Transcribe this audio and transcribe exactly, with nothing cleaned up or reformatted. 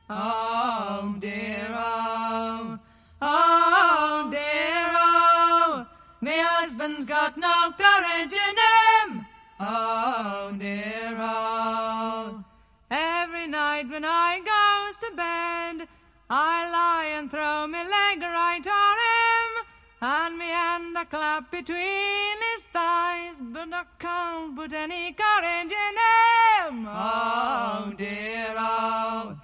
Oh dear, oh, oh dear, oh, me husband's got no courage in him. Oh dear, oh. Every night when I goes to bed, I lie and throw me leg right on him, and me hand a clap between his thighs, but I can't put any courage in him. Oh dear, oh.